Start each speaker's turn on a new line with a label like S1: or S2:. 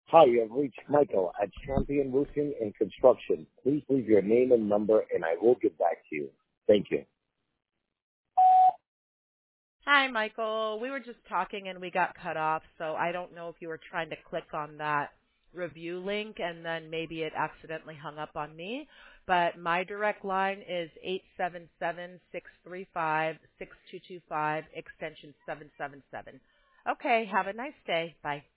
S1: Hi, you have reached Michael at Champion Roofing and Construction. Please leave your name and number, and I will get back to you. Thank you.
S2: Hi, Michael. We were just talking and we got cut off, so I don't know if you were trying to click on that review link and then maybe it accidentally hung up on me. But my direct line is 877-635-6225, extension 777. Okay, have a nice day. Bye.